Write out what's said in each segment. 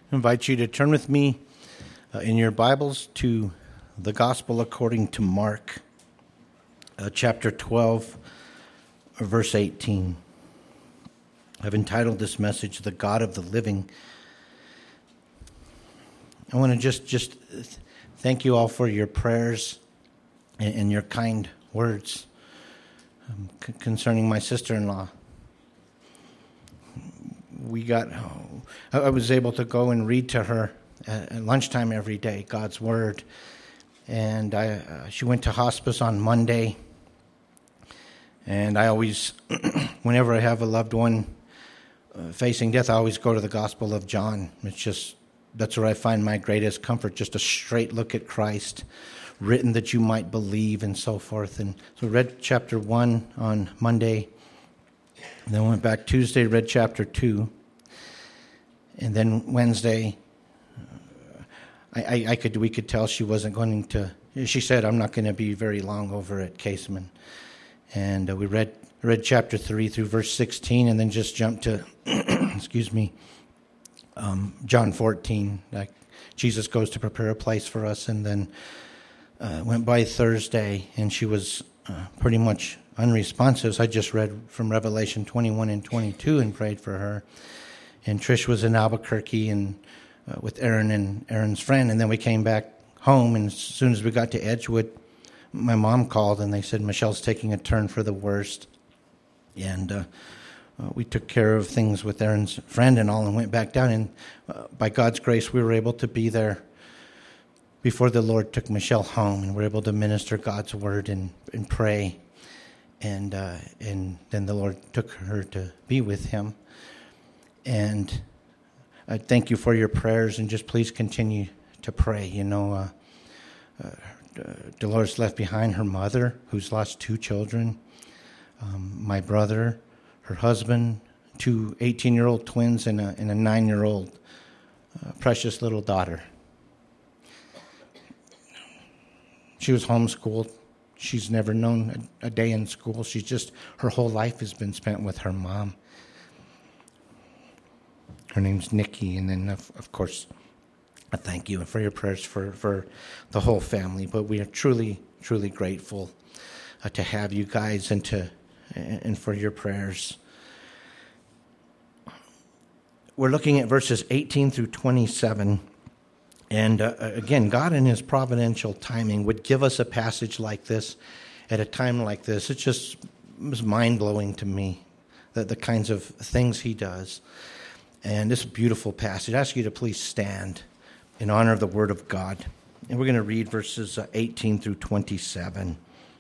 I invite you to turn with me in your Bibles to the Gospel according to Mark, chapter 12, verse 18. I've entitled this message, The God of the Living. I want to just thank you all for your prayers and your kind words concerning my sister-in-law. I was able to go and read to her at lunchtime every day, God's Word. And she went to hospice on Monday. And I always, whenever I have a loved one facing death, I always go to the Gospel of John. That's where I find my greatest comfort, just a straight look at Christ, written that you might believe and so forth. And so read chapter 1 on Monday. And then went back Tuesday, read chapter 2. And then Wednesday, we could tell she wasn't going to. She said, "I'm not going to be very long over at Caseman." And we read chapter 3 through verse 16, and then just jumped to, John 14. Like Jesus goes to prepare a place for us, and then went by Thursday, and she was pretty much unresponsive. So I just read from Revelation 21 and 22 and prayed for her. And Trish was in Albuquerque and with Aaron and Aaron's friend. And then we came back home, and as soon as we got to Edgewood, my mom called, and they said, Michelle's taking a turn for the worst. And we took care of things with Aaron's friend and all and went back down. And by God's grace, we were able to be there before the Lord took Michelle home, and we were able to minister God's word and pray. And then the Lord took her to be with him. And I thank you for your prayers, and just please continue to pray. Dolores left behind her mother, who's lost 2 children, my brother, her husband, 2 18-year-old twins, and a 9-year-old precious little daughter. She was homeschooled. She's never known a day in school. Her whole life has been spent with her mom. Her name's Nikki. And then, of course, I thank you for your prayers for the whole family. But we are truly, truly grateful to have you guys and for your prayers. We're looking at verses 18 through 27. And again, God in his providential timing would give us a passage like this at a time like this. It was mind-blowing to me, the kinds of things he does. And this beautiful passage, I ask you to please stand in honor of the Word of God. And we're going to read verses 18 through 27.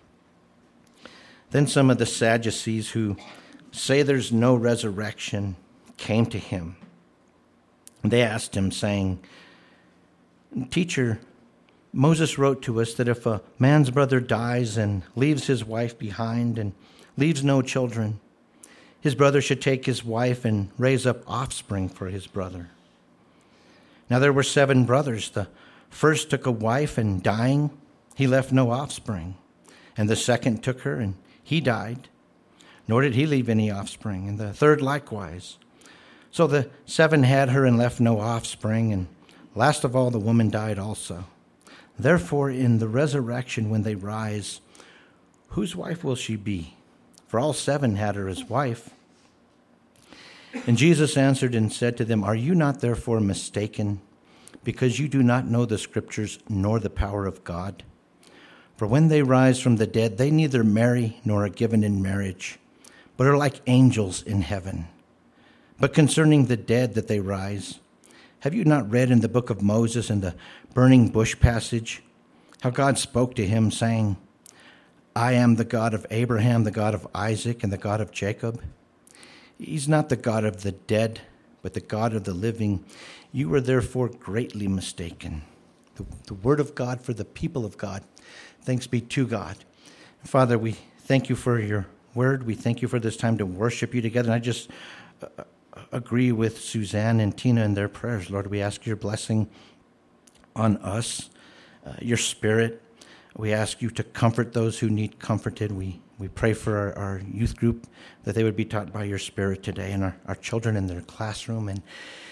Then some of the Sadducees who say there's no resurrection came to him. And they asked him, saying, "Teacher, Moses wrote to us that if a man's brother dies and leaves his wife behind and leaves no children, his brother should take his wife and raise up offspring for his brother. Now there were 7 brothers. The first took a wife, and dying, he left no offspring. And the second took her, and he died, nor did he leave any offspring. And the third likewise. So the 7 had her and left no offspring, and last of all, the woman died also. Therefore, in the resurrection, when they rise, whose wife will she be? For all 7 had her as wife." And Jesus answered and said to them, "Are you not therefore mistaken, because you do not know the Scriptures nor the power of God? For when they rise from the dead, they neither marry nor are given in marriage, but are like angels in heaven. But concerning the dead that they rise, have you not read in the book of Moses in the burning bush passage how God spoke to him, saying, 'I am the God of Abraham, the God of Isaac, and the God of Jacob'? He's not the God of the dead, but the God of the living. You are therefore greatly mistaken." The word of God for the people of God. Thanks be to God. Father, we thank you for your word. We thank you for this time to worship you together. And I just agree with Suzanne and Tina in their prayers. Lord, we ask your blessing on us, your spirit. We ask you to comfort those who need comforted. We pray for our youth group, that they would be taught by your spirit today, and our children in their classroom. And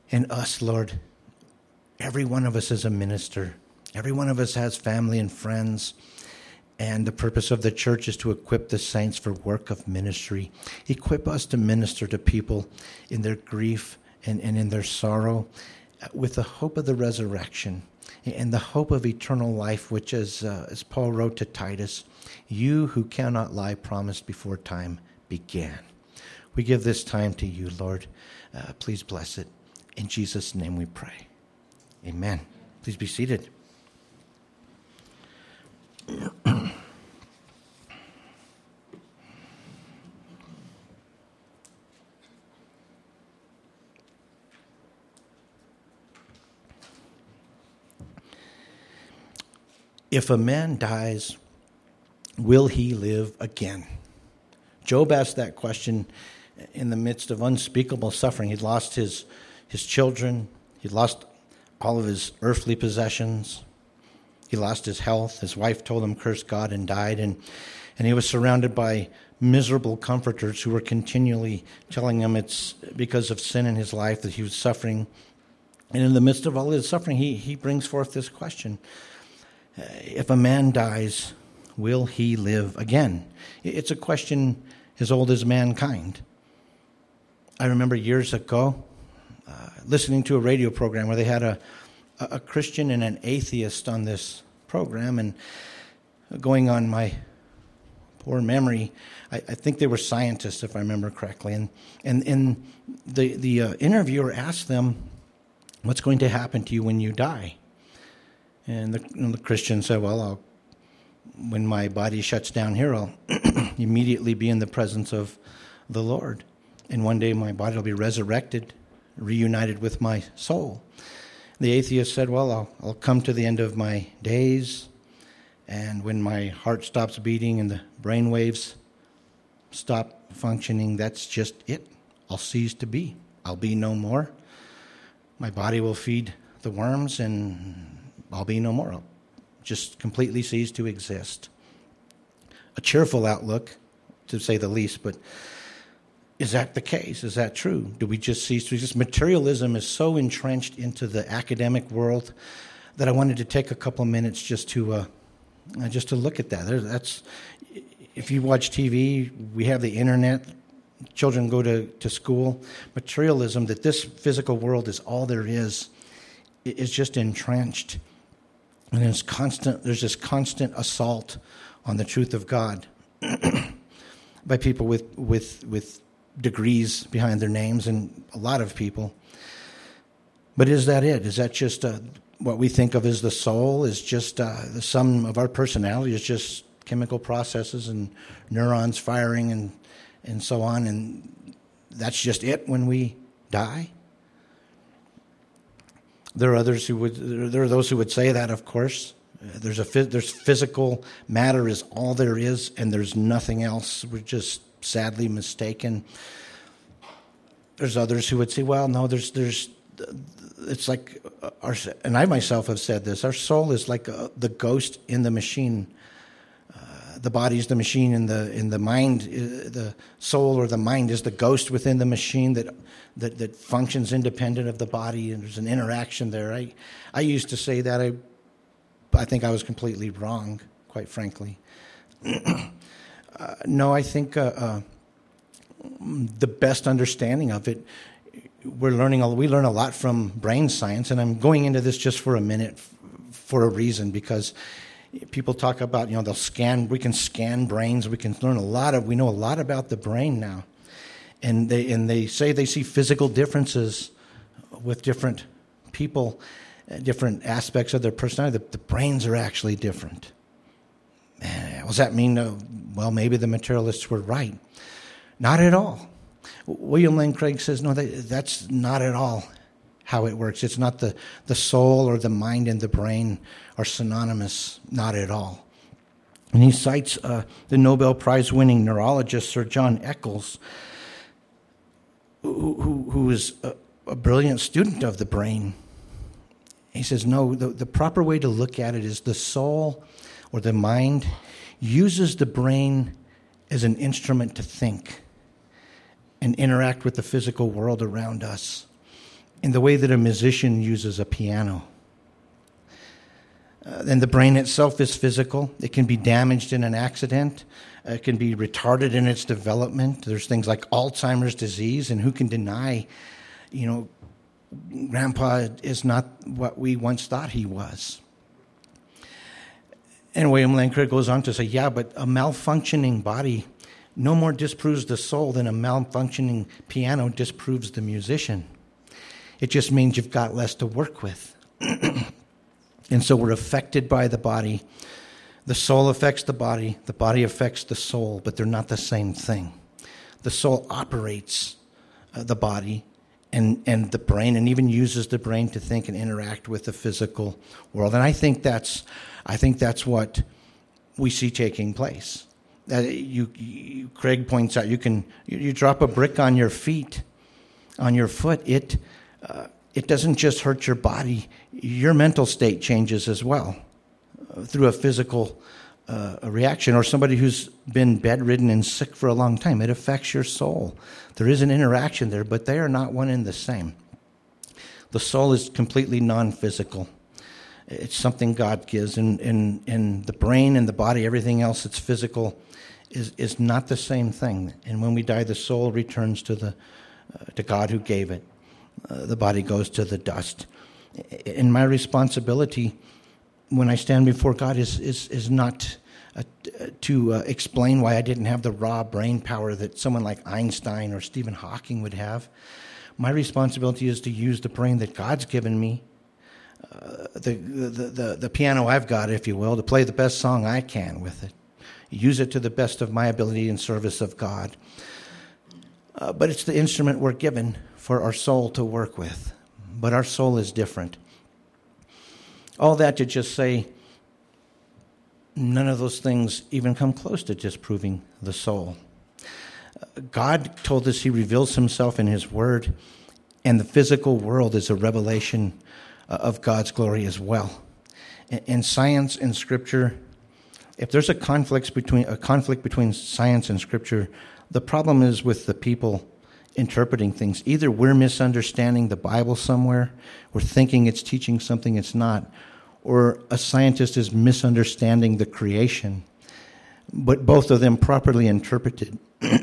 And us, Lord, every one of us is a minister. Every one of us has family and friends. And the purpose of the church is to equip the saints for work of ministry. Equip us to minister to people in their grief and in their sorrow with the hope of the resurrection and the hope of eternal life, which, as Paul wrote to Titus, you who cannot lie promised before time began. We give this time to you, Lord. Please bless it. In Jesus' name we pray. Amen. Please be seated. If a man dies, will he live again? Job asked that question in the midst of unspeakable suffering. He'd lost his children. He'd lost all of his earthly possessions. He lost his health. His wife told him, curse God, and died. And he was surrounded by miserable comforters who were continually telling him it's because of sin in his life that he was suffering. And in the midst of all his suffering, he brings forth this question. If a man dies, will he live again? It's a question as old as mankind. I remember years ago listening to a radio program where they had a Christian and an atheist on this program, and going on my poor memory, I think they were scientists, if I remember correctly. And the interviewer asked them, what's going to happen to you when you die? And the Christian said, well, when my body shuts down here, I'll immediately be in the presence of the Lord. And one day my body will be resurrected, reunited with my soul. The atheist said, well, I'll come to the end of my days, and when my heart stops beating and the brain waves stop functioning, that's just it. I'll cease to be. I'll be no more. My body will feed the worms, and I'll be no more. I'll just completely cease to exist. A cheerful outlook, to say the least, but is that the case? Is that true? Do we just cease to exist? Materialism is so entrenched into the academic world that I wanted to take a couple of minutes just to look at that. That's, if you watch TV, we have the internet, children go to school. Materialism, that this physical world is all there is just entrenched. And there's this constant assault on the truth of God by people with degrees behind their names, and a lot of people. But is that it? Is that just what we think of as the soul? Is just the sum of our personality is just chemical processes and neurons firing and so on, and that's just it when we die? There are those who would say that, of course. There's physical matter is all there is, and there's nothing else. We're just sadly mistaken. There's others who would say, well, no, it's like, and I myself have said this, our soul is like the ghost in the machine. The body's the machine, and the mind, the soul or the mind is the ghost within the machine that functions independent of the body, and there's an interaction there. I used to say that. I think I was completely wrong, quite frankly. No, I think the best understanding of it, we learn a lot from brain science, and I'm going into this just for a minute for a reason, because people talk about, we can scan brains, we know a lot about the brain now. And they say they see physical differences with different people, different aspects of their personality. The brains are actually different. Does that mean, well, maybe the materialists were right? Not at all. William Lane Craig says, no, that's not at all how it works. It's not the soul or the mind and the brain are synonymous, not at all. And he cites the Nobel Prize-winning neurologist Sir John Eccles, who is a brilliant student of the brain. He says, no, the proper way to look at it is the soul or the mind uses the brain as an instrument to think and interact with the physical world around us. in the way that a musician uses a piano. And the brain itself is physical. It can be damaged in an accident. It can be retarded in its development. There's things like Alzheimer's disease, and who can deny, Grandpa is not what we once thought he was. And William Lane Craig goes on to say, yeah, but a malfunctioning body no more disproves the soul than a malfunctioning piano disproves the musician. It just means you've got less to work with. And so we're affected by the body. The soul affects the body affects the soul, but they're not the same thing. The soul operates the body and the brain, and even uses the brain to think and interact with the physical world. And I think that's what we see taking place. Craig points out, you drop a brick on your foot. It doesn't just hurt your body. Your mental state changes as well through a physical reaction. Or somebody who's been bedridden and sick for a long time, it affects your soul. There is an interaction there, but they are not one and the same. The soul is completely non-physical. It's something God gives, and the brain and the body, everything else that's physical, is not the same thing. And when we die, the soul returns to God who gave it. The body goes to the dust. And my responsibility when I stand before God is not to explain why I didn't have the raw brain power that someone like Einstein or Stephen Hawking would have. My responsibility is to use the brain that God's given me, the piano I've got, if you will, to play the best song I can with it. Use it to the best of my ability in service of God. But it's the instrument we're given for our soul to work with. But our soul is different. All that to just say, none of those things even come close to disproving the soul. God told us he reveals himself in his word, and the physical world is a revelation of God's glory as well. In science and Scripture, if there's a conflict between science and Scripture, the problem is with the people interpreting things. Either we're misunderstanding the Bible somewhere, we're thinking it's teaching something it's not, or a scientist is misunderstanding the creation. But both of them properly interpreted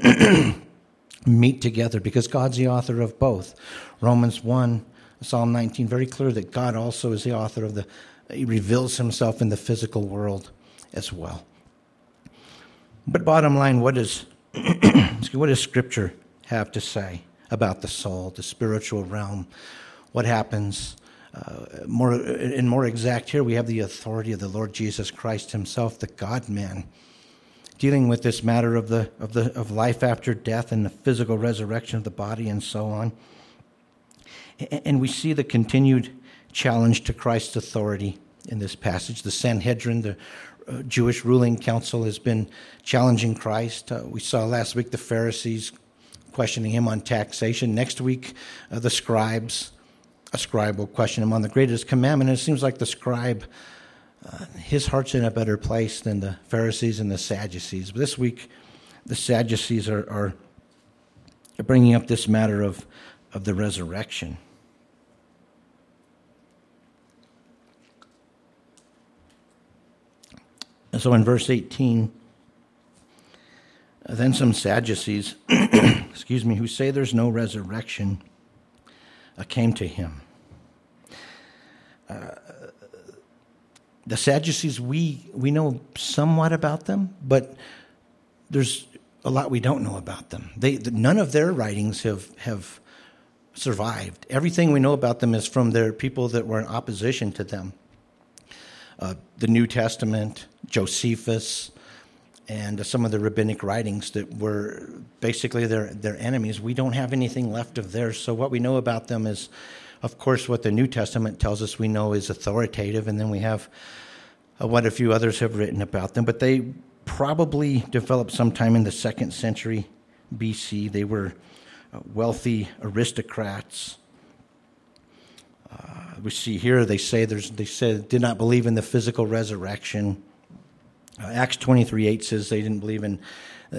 meet together because God's the author of both. Romans 1, Psalm 19, very clear that God also is the author of he reveals himself in the physical world as well. But bottom line, what does Scripture have to say about the soul, the spiritual realm? What happens? More exact here, we have the authority of the Lord Jesus Christ himself, the God-man, dealing with this matter of life after death and the physical resurrection of the body and so on. And we see the continued challenge to Christ's authority in this passage. The Sanhedrin, the Jewish ruling council, has been challenging Christ. We saw last week the Pharisees questioning him on taxation. Next week, the scribes. A scribe will question him on the greatest commandment. And it seems like the scribe, his heart's in a better place than the Pharisees and the Sadducees. But this week, the Sadducees are bringing up this matter of the resurrection. And so in verse 18, then some Sadducees, who say there's no resurrection, came to him. The Sadducees, we know somewhat about them, but there's a lot we don't know about them. None of their writings have survived. Everything we know about them is from their people that were in opposition to them. The New Testament, Josephus, and some of the rabbinic writings that were basically their enemies. We don't have anything left of theirs. So what we know about them is, of course, what the New Testament tells us we know is authoritative, and then we have what a few others have written about them. But they probably developed sometime in the 2nd century BC. They were wealthy aristocrats. We see here they said did not believe in the physical resurrection. Acts 23:8 says they didn't believe in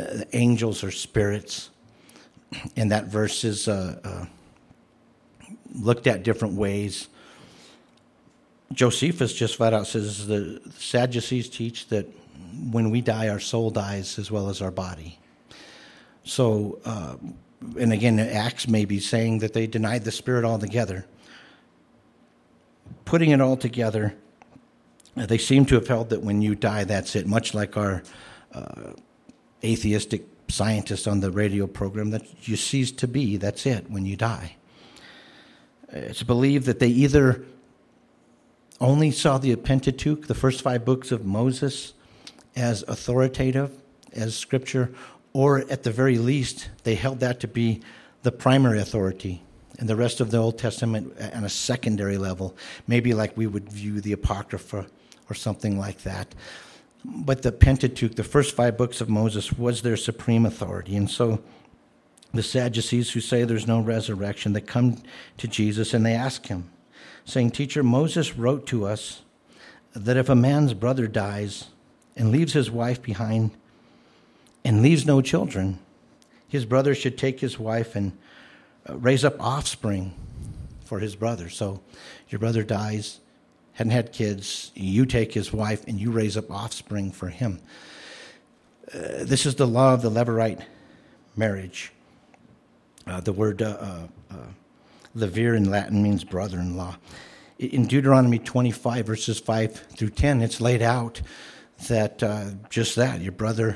angels or spirits. And that verse is looked at different ways. Josephus just flat out says the Sadducees teach that when we die, our soul dies as well as our body. So, and again, Acts may be saying that they denied the Spirit altogether. Putting it all together, they seem to have held that when you die, that's it, much like our atheistic scientist on the radio program, that you cease to be, that's it, when you die. It's believed that they either only saw the Pentateuch, the first 5 books of Moses, as authoritative, as scripture, or at the very least, they held that to be the primary authority, and the rest of the Old Testament on a secondary level, maybe like we would view the Apocrypha or something like that. But the Pentateuch, the first 5 books of Moses, was their supreme authority. And so the Sadducees, who say there's no resurrection, they come to Jesus and they ask him, saying, "Teacher, Moses wrote to us that if a man's brother dies and leaves his wife behind and leaves no children, his brother should take his wife and raise up offspring for his brother." So your brother dies, hadn't had kids, you take his wife and you raise up offspring for him. This is the law of the Levirate marriage. The word levir in Latin means brother-in-law. In Deuteronomy 25, verses 5 through 10, it's laid out that just that, your brother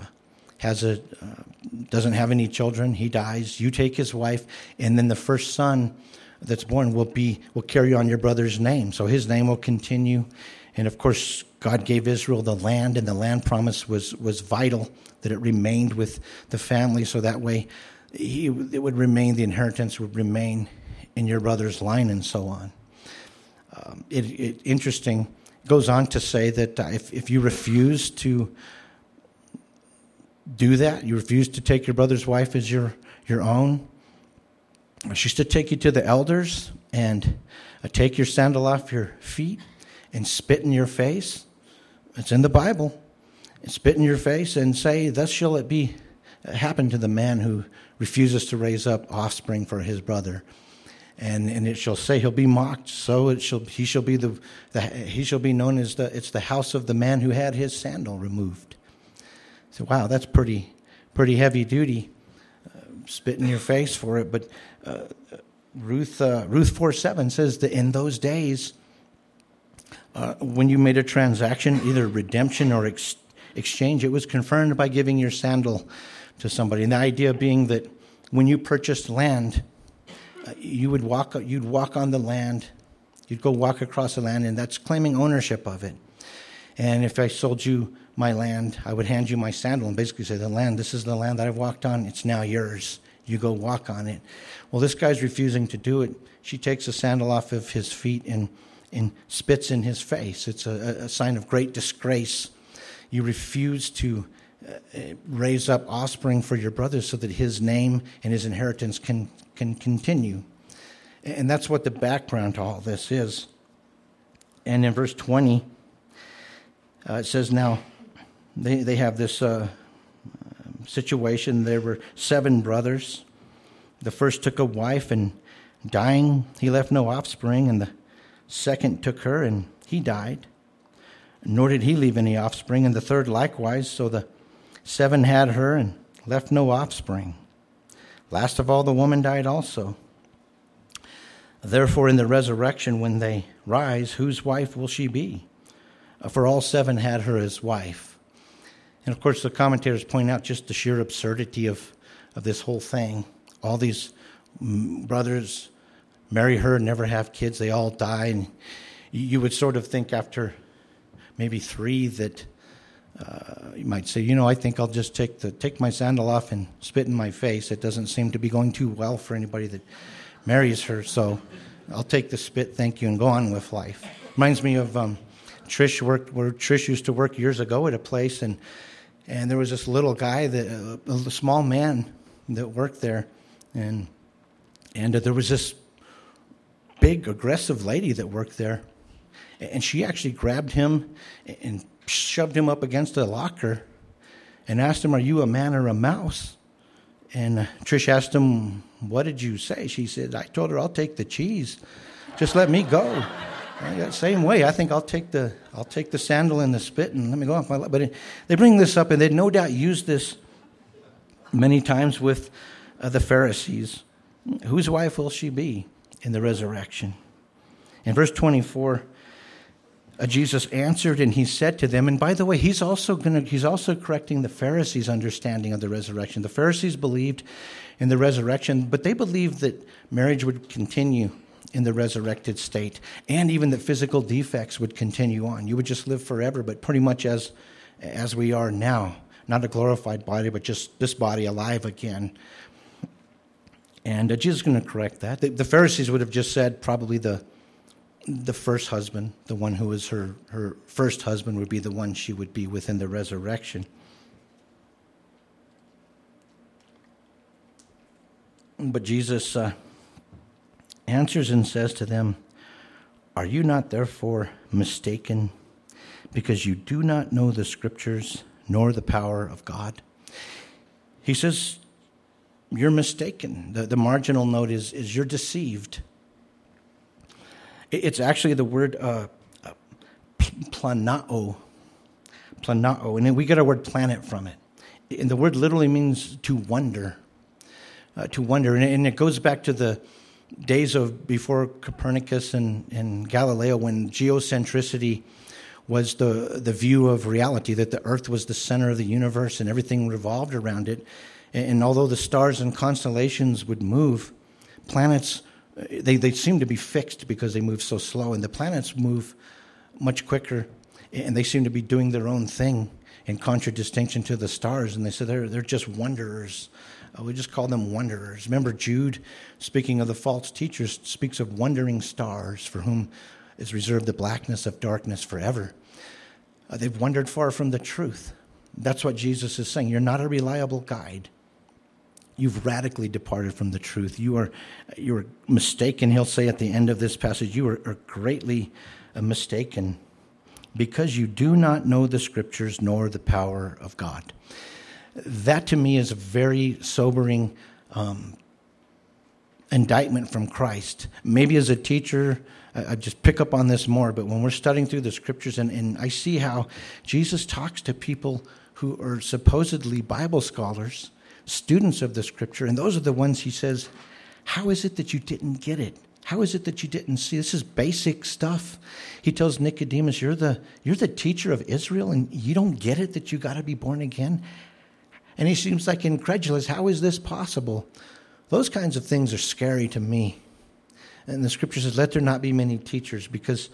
doesn't have any children, he dies, you take his wife, and then the first son that's born will carry on your brother's name. So his name will continue. And of course, God gave Israel the land, and the land promise was vital, that it remained with the family, so that way it would remain, the inheritance would remain in your brother's line, and so on. Interesting, goes on to say that if you refuse to do that, you refuse to take your brother's wife as your own, she's to take you to the elders and take your sandal off your feet and spit in your face. It's in the Bible. And spit in your face and say, "Thus shall it be happen to the man who refuses to raise up offspring for his brother." And it shall say he'll be mocked. So he shall be known as it's the house of the man who had his sandal removed. So wow, that's pretty heavy duty. Spit in your face for it. But Ruth 4:7 says that in those days, when you made a transaction, either redemption or exchange, it was confirmed by giving your sandal to somebody. And the idea being that when you purchased land, you'd walk on the land, you'd go walk across the land, and that's claiming ownership of it. And if I sold you my land, I would hand you my sandal and basically say, this is the land that I've walked on, it's now yours. You go walk on it. Well, this guy's refusing to do it. She takes the sandal off of his feet and spits in his face. It's a sign of great disgrace. You refuse to raise up offspring for your brother so that his name and his inheritance can continue. And that's what the background to all this is. And in verse 20, it says, now, they have this situation. There were 7 brothers. The first took a wife, and dying, he left no offspring. And the second took her, and he died, nor did he leave any offspring. And the third likewise. So the 7 had her and left no offspring. Last of all, the woman died also. Therefore, in the resurrection, when they rise, whose wife will she be? For all 7 had her as wife. And of course, the commentators point out just the sheer absurdity of this whole thing. All these brothers marry her, never have kids, they all die. And you would sort of think after maybe 3 that you might say, I think I'll just take my sandal off and spit in my face. It doesn't seem to be going too well for anybody that marries her, so I'll take the spit, thank you, and go on with life. Reminds me of Trish worked where Trish used to work years ago at a place, and there was this little guy, a small man that worked there, and there was this big aggressive lady that worked there, and she actually grabbed him and shoved him up against a locker and asked him, "Are you a man or a mouse?" And Trish asked him, what did you say? She said, I told her I'll take the cheese. Just let me go. Same way, I think I'll take the sandal and the spit and let me go off my life. But they bring this up, and they no doubt use this many times with the Pharisees. Whose wife will she be in the resurrection? In verse 24, Jesus answered, and he said to them, and by the way, he's also correcting the Pharisees' understanding of the resurrection. The Pharisees believed in the resurrection, but they believed that marriage would continue in the resurrected state, and even that physical defects would continue on. You would just live forever, but pretty much as we are now. Not a glorified body, but just this body alive again. And Jesus is going to correct that. The Pharisees would have just said probably the first husband, the one who was her first husband, would be the one she would be within the resurrection. But Jesus answers and says to them, are you not therefore mistaken, because you do not know the Scriptures nor the power of God? He says, you're mistaken. The marginal note is you're deceived. It's actually the word planao, and then we get our word planet from it. And the word literally means to wonder, and it goes back to the days of before Copernicus and Galileo, when geocentricity was the view of reality, that the earth was the center of the universe and everything revolved around it. And although the stars and constellations would move, planets, they seem to be fixed because they move so slow, and the planets move much quicker, and they seem to be doing their own thing in contradistinction to the stars. And they said they're just wanderers. We just call them wanderers. Remember, Jude, speaking of the false teachers, speaks of wandering stars for whom is reserved the blackness of darkness forever. They've wandered far from the truth. That's what Jesus is saying. You're not a reliable guide. You've radically departed from the truth. You are mistaken. He'll say at the end of this passage, you are greatly mistaken, because you do not know the Scriptures nor the power of God. That to me is a very sobering indictment from Christ. Maybe as a teacher, I just pick up on this more, but when we're studying through the Scriptures and I see how Jesus talks to people who are supposedly Bible scholars, students of the Scripture, and those are the ones he says, how is it that you didn't get it? How is it that you didn't see? This is basic stuff. He tells Nicodemus, you're the teacher of Israel, and you don't get it that you got to be born again? And he seems like incredulous. How is this possible? Those kinds of things are scary to me. And the Scripture says, let there not be many teachers, because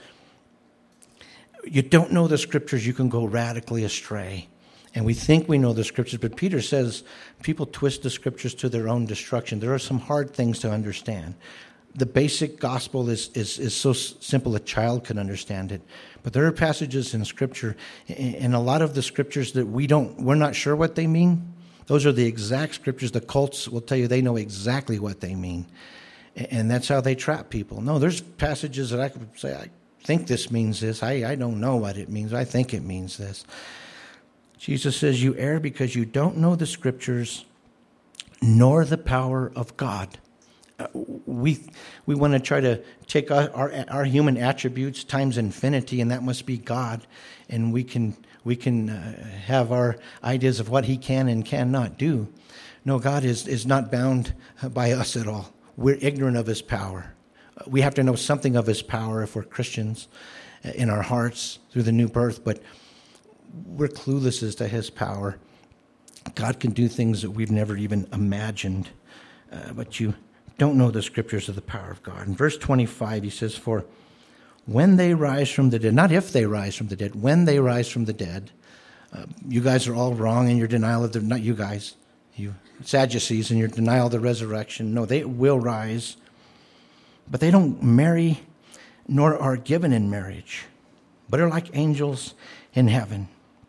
you don't know the Scriptures, you can go radically astray. And we think we know the Scriptures, but Peter says people twist the Scriptures to their own destruction. There are some hard things to understand. The basic gospel is so simple a child can understand it. But there are passages in Scripture, and a lot of the Scriptures that we're not sure what they mean. Those are the exact Scriptures. The cults will tell you they know exactly what they mean. And that's how they trap people. No, there's passages that I could say, I think this means this. I don't know what it means. I think it means this. Jesus says, you err because you don't know the Scriptures nor the power of God. We want to try to take our human attributes times infinity, and that must be God, and we can have our ideas of what he can and cannot do. No, God is not bound by us at all. We're ignorant of his power. We have to know something of his power if we're Christians in our hearts through the new birth, but we're clueless as to his power. God can do things that we've never even imagined, but you don't know the Scriptures of the power of God. In verse 25, he says, for when they rise from the dead, not if they rise from the dead, when they rise from the dead, you guys are all wrong in your denial of not you guys, you Sadducees, in your denial of the resurrection. No, they will rise, but they don't marry nor are given in marriage, but are like angels in heaven.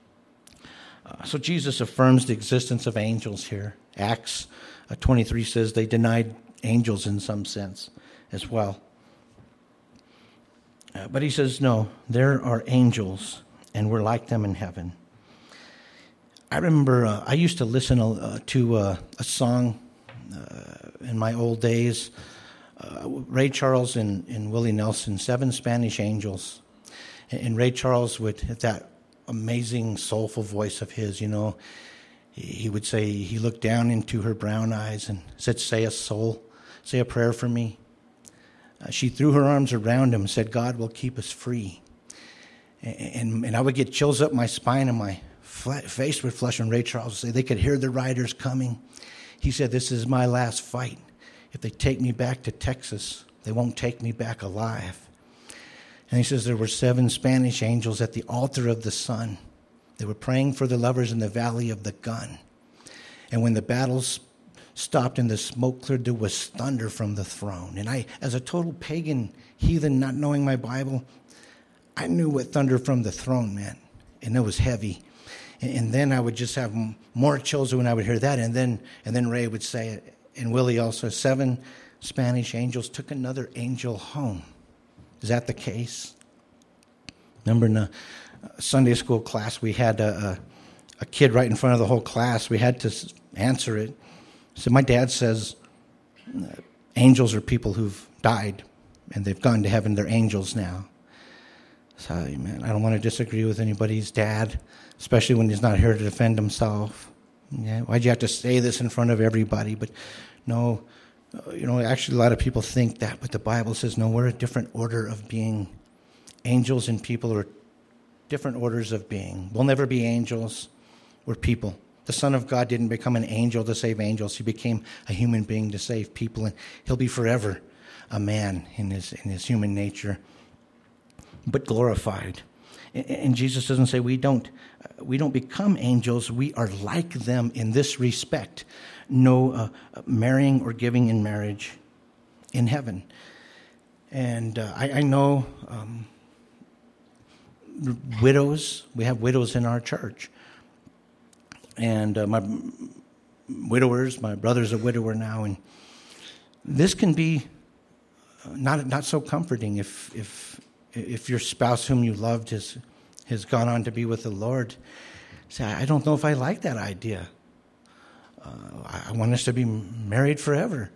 So Jesus affirms the existence of angels here. Acts 23 says they denied angels in some sense as well. But he says, no, there are angels, and we're like them in heaven. I remember I used to listen to a song in my old days, Ray Charles and Willie Nelson, Seven Spanish Angels. And Ray Charles would, that amazing soulful voice of his, he would say, he looked down into her brown eyes and said, say a prayer for me. She threw her arms around him and said, God will keep us free. And I would get chills up my spine and my face would flush, and Ray Charles would say, they could hear the riders coming. He said, this is my last fight. If they take me back to Texas, they won't take me back alive. And he says there were 7 Spanish angels at the altar of the sun. They were praying for the lovers in the valley of the gun. And when the battles stopped and the smoke cleared, there was thunder from the throne. And I, as a total pagan heathen, not knowing my Bible, I knew what thunder from the throne meant. And it was heavy. And then I would just have more chills when I would hear that. And then Ray would say it, and Willie also, 7 Spanish angels took another angel home. Is that the case? Remember in the Sunday school class, we had a kid right in front of the whole class. We had to answer it. So my dad says angels are people who've died, and they've gone to heaven. They're angels now. So, man, I don't want to disagree with anybody's dad, especially when he's not here to defend himself. Yeah, why'd you have to say this in front of everybody? But no, actually a lot of people think that, but the Bible says, no, we're a different order of being. Angels and people are different orders of being. We'll never be angels. We're people. The Son of God didn't become an angel to save angels. He became a human being to save people, and he'll be forever a man in his human nature, but glorified. And Jesus doesn't say we don't become angels. We are like them in this respect. No marrying or giving in marriage in heaven. And I know widows. We have widows in our church. And my widowers, my brother's a widower now, and this can be not so comforting if your spouse whom you loved has gone on to be with the Lord. Say, I don't know if I like that idea. I want us to be married forever.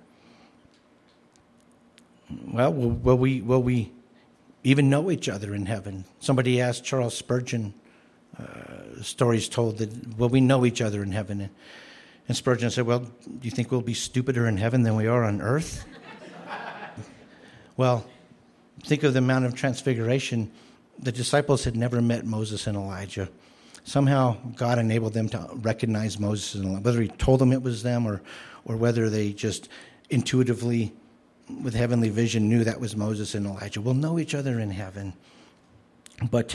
Well, will we even know each other in heaven? Somebody asked Charles Spurgeon, stories told that, will we know each other in heaven? And Spurgeon said, well, do you think we'll be stupider in heaven than we are on earth? Well, think of the Mount of Transfiguration. The disciples had never met Moses and Elijah. Somehow God enabled them to recognize Moses and Elijah, whether he told them it was them or whether they just intuitively, with heavenly vision, knew that was Moses and Elijah. We'll know each other in heaven. But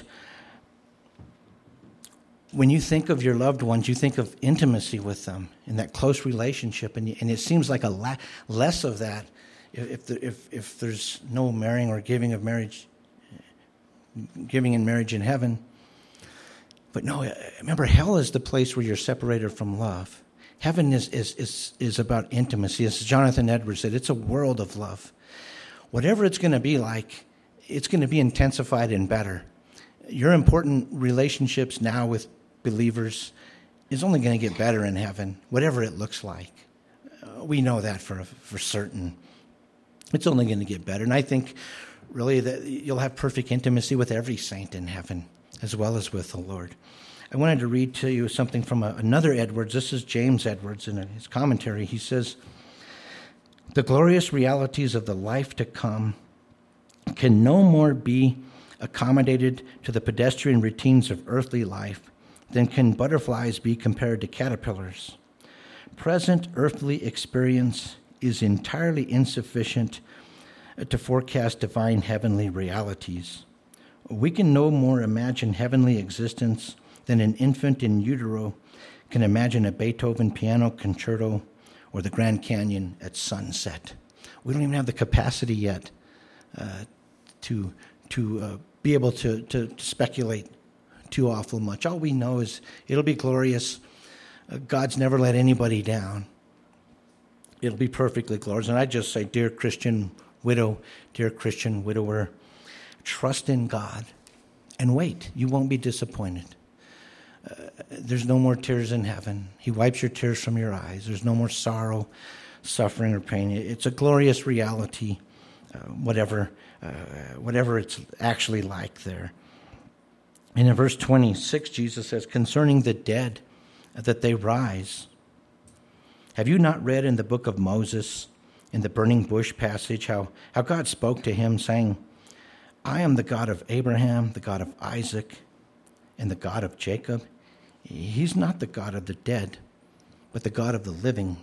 when you think of your loved ones, you think of intimacy with them and that close relationship, and it seems like less of that if there's no marrying or giving in marriage in heaven. But no, remember, hell is the place where you're separated from love. Heaven is about intimacy. As Jonathan Edwards said, it's a world of love. Whatever it's going to be like, it's going to be intensified and better. Your important relationships now with believers is only going to get better in heaven, whatever it looks like. We know that for certain. It's only going to get better. And I think really that you'll have perfect intimacy with every saint in heaven, as well as with the Lord. I wanted to read to you something from another Edwards. This is James Edwards in his commentary. He says, the glorious realities of the life to come can no more be accommodated to the pedestrian routines of earthly life than can butterflies be compared to caterpillars. Present earthly experience is entirely insufficient to forecast divine heavenly realities. We can no more imagine heavenly existence than an infant in utero can imagine a Beethoven piano concerto or the Grand Canyon at sunset. We don't even have the capacity yet to be able to speculate too awful much. All we know is it'll be glorious. God's never let anybody down. It'll be perfectly glorious. And I just say, dear Christian widow, dear Christian widower, trust in God and wait. You won't be disappointed. there's no more tears in heaven. He wipes your tears from your eyes. There's no more sorrow, suffering, or pain. It's a glorious reality, whatever it's actually like there. And in verse 26, Jesus says, concerning the dead, that they rise. Have you not read in the book of Moses, in the burning bush passage, how God spoke to him, saying, I am the God of Abraham, the God of Isaac, and the God of Jacob? He's not the God of the dead, but the God of the living.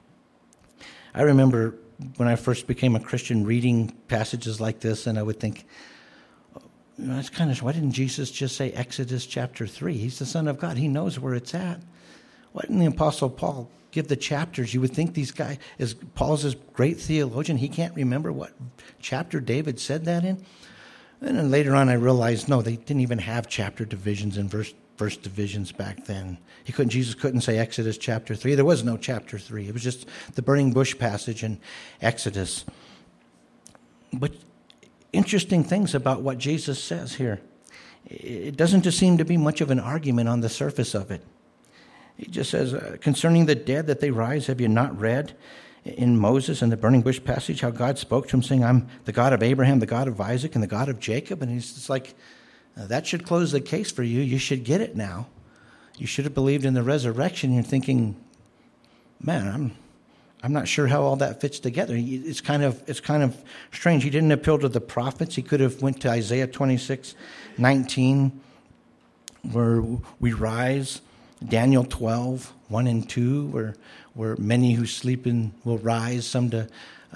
I remember when I first became a Christian reading passages like this, and I would think, that's kind of, why didn't Jesus just say Exodus chapter 3? He's the Son of God. He knows where it's at. Why didn't the Apostle Paul give the chapters? You would think these guys, Paul's this great theologian, he can't remember what chapter David said that in? And then later on I realized, no, they didn't even have chapter divisions and verse divisions back then. Jesus couldn't say Exodus chapter 3. There was no chapter 3. It was just the burning bush passage in Exodus. But interesting things about what Jesus says here. It doesn't just seem to be much of an argument on the surface of it. He just says, concerning the dead that they rise, have you not read in Moses and the burning bush passage how God spoke to him saying, I'm the God of Abraham, the God of Isaac, and the God of Jacob? And he's just like, that should close the case for you. You should get it now. You should have believed in the resurrection. You're thinking, man, I'm not sure how all that fits together. It's kind of strange. He didn't appeal to the prophets. He could have went to Isaiah 26:19, where we rise. Daniel 12:1 and 2, where many who sleep will rise, some to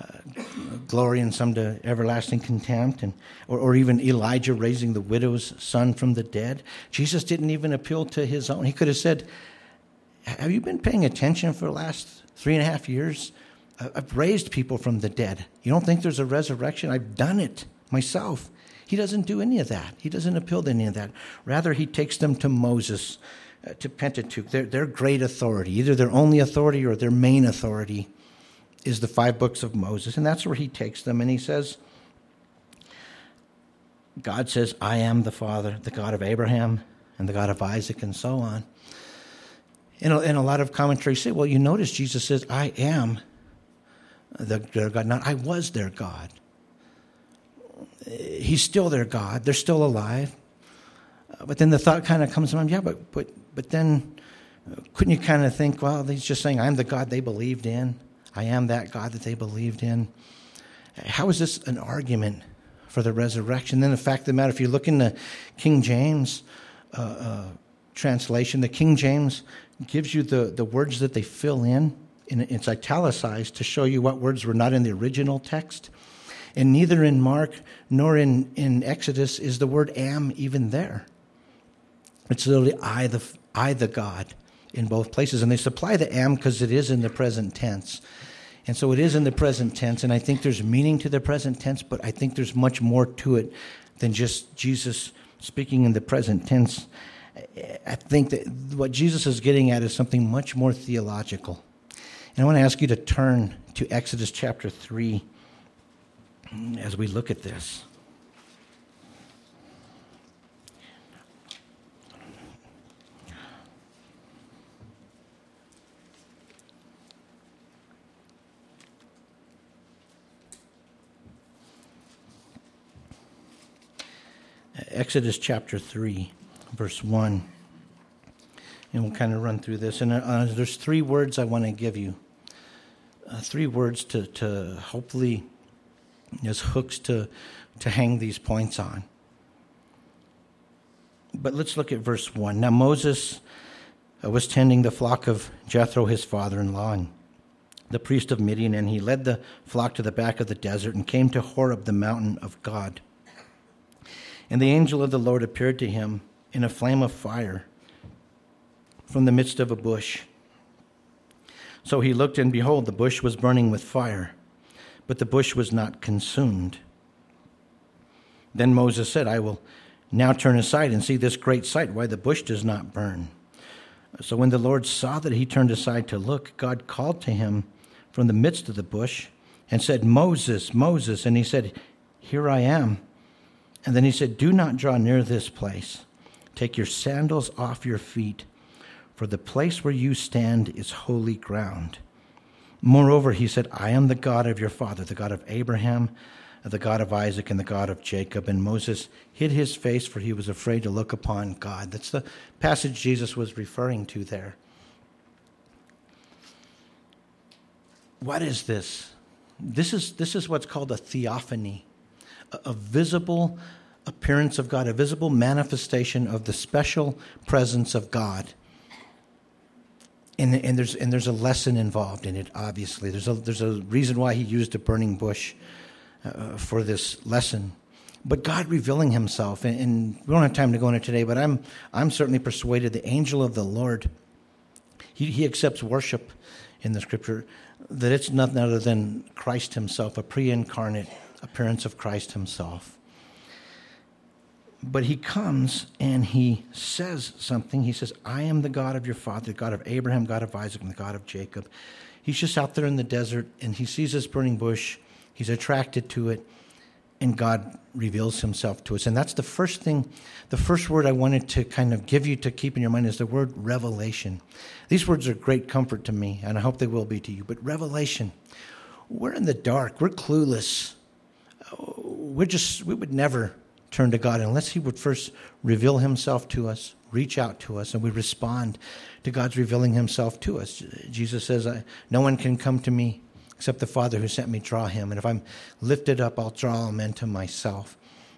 glory and some to everlasting contempt, or even Elijah raising the widow's son from the dead. Jesus didn't even appeal to his own. He could have said, have you been paying attention for the last 3.5 years? I've raised people from the dead. You don't think there's a resurrection? I've done it myself. He doesn't do any of that. He doesn't appeal to any of that. Rather, he takes them to Moses, to Pentateuch. Their great authority, either their only authority or their main authority, is the 5 books of Moses. And that's where he takes them. And he says, God says, I am the Father, the God of Abraham and the God of Isaac, and so on. And a lot of commentaries say, well, you notice Jesus says, I am their God, not I was their God. He's still their God. They're still alive. But then the thought kind of comes to mind, yeah, but then couldn't you kind of think, well, he's just saying, I'm the God they believed in. I am that God that they believed in. How is this an argument for the resurrection? Then the fact of the matter, if you look in the King James translation, the King James gives you the words that they fill in. And it's italicized to show you what words were not in the original text. And neither in Mark nor in Exodus is the word am even there. It's literally I the God in both places. And they supply the am because it is in the present tense. And so it is in the present tense. And I think there's meaning to the present tense, but I think there's much more to it than just Jesus speaking in the present tense. I think that what Jesus is getting at is something much more theological. And I want to ask you to turn to Exodus chapter 3 as we look at this. Exodus chapter 3, verse 1. And we'll kind of run through this. And there's 3 words I want to give you. 3 words to hopefully as hooks to hang these points on. But let's look at verse 1. Now Moses was tending the flock of Jethro, his father-in-law, and the priest of Midian, and he led the flock to the back of the desert and came to Horeb, the mountain of God. And the angel of the Lord appeared to him in a flame of fire from the midst of a bush. So he looked, and behold, the bush was burning with fire, but the bush was not consumed. Then Moses said, I will now turn aside and see this great sight, why the bush does not burn. So when the Lord saw that he turned aside to look, God called to him from the midst of the bush and said, Moses, Moses. And he said, Here I am. And then he said, Do not draw near this place, take your sandals off your feet, for the place where you stand is holy ground. Moreover, he said, I am the God of your father, the God of Abraham, the God of Isaac, and the God of Jacob. And Moses hid his face, for he was afraid to look upon God. That's the passage Jesus was referring to there. What is this? This is what's called a theophany, a visible appearance of God, a visible manifestation of the special presence of God. And there's a lesson involved in it, obviously. There's a reason why he used a burning bush for this lesson. But God revealing himself, and we don't have time to go into it today, but I'm certainly persuaded the angel of the Lord, he accepts worship in the scripture, that it's nothing other than Christ himself, a pre-incarnate appearance of Christ himself. But he comes and he says something. He says, I am the God of your father, the God of Abraham, God of Isaac, and the God of Jacob. He's just out there in the desert, and he sees this burning bush. He's attracted to it, and God reveals himself to us. And that's the first thing, the first word I wanted to kind of give you to keep in your mind is the word revelation. These words are great comfort to me, and I hope they will be to you. But revelation, we're in the dark. We're clueless. We would never turn to God unless he would first reveal himself to us, reach out to us, and we respond to God's revealing himself to us. Jesus says, no one can come to me except the Father who sent me draw him. And if I'm lifted up, I'll draw him into myself.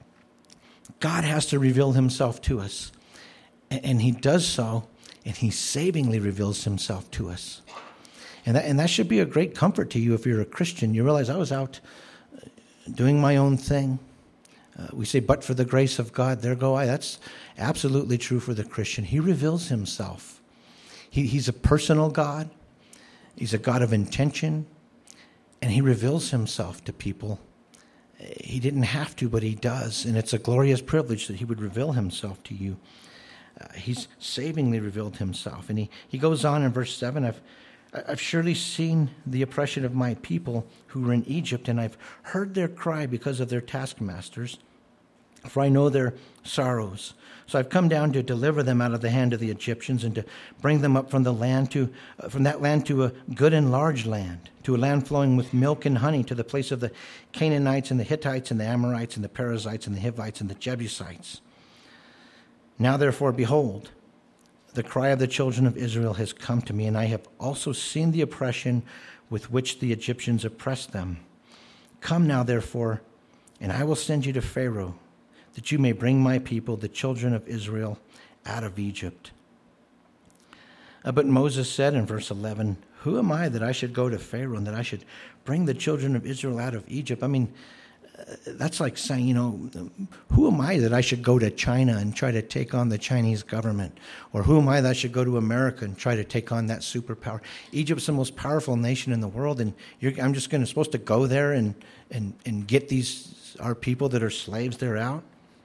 God has to reveal himself to us. And he does so, and he savingly reveals himself to us. And that should be a great comfort to you if you're a Christian. You realize I was out doing my own thing. We say, but for the grace of God, there go I. That's absolutely true for the Christian. He reveals himself. He's a personal God. He's a God of intention. And he reveals himself to people. He didn't have to, but he does. And it's a glorious privilege that he would reveal himself to you. He's savingly revealed himself. And he goes on in verse 7, I've surely seen the oppression of my people who were in Egypt, and I've heard their cry because of their taskmasters, for I know their sorrows. So I've come down to deliver them out of the hand of the Egyptians and to bring them up from that land to a good and large land, to a land flowing with milk and honey, to the place of the Canaanites and the Hittites and the Amorites and the Perizzites and the Hivites and the Jebusites. Now therefore, behold, the cry of the children of Israel has come to me, and I have also seen the oppression with which the Egyptians oppressed them. Come now, therefore, and I will send you to Pharaoh, that you may bring my people, the children of Israel, out of Egypt. But Moses said in verse 11, who am I that I should go to Pharaoh and that I should bring the children of Israel out of Egypt? I mean, that's like saying, who am I that I should go to China and try to take on the Chinese government? Or who am I that I should go to America and try to take on that superpower? Egypt's the most powerful nation in the world, and I'm just supposed to go there and get our people that are slaves there out?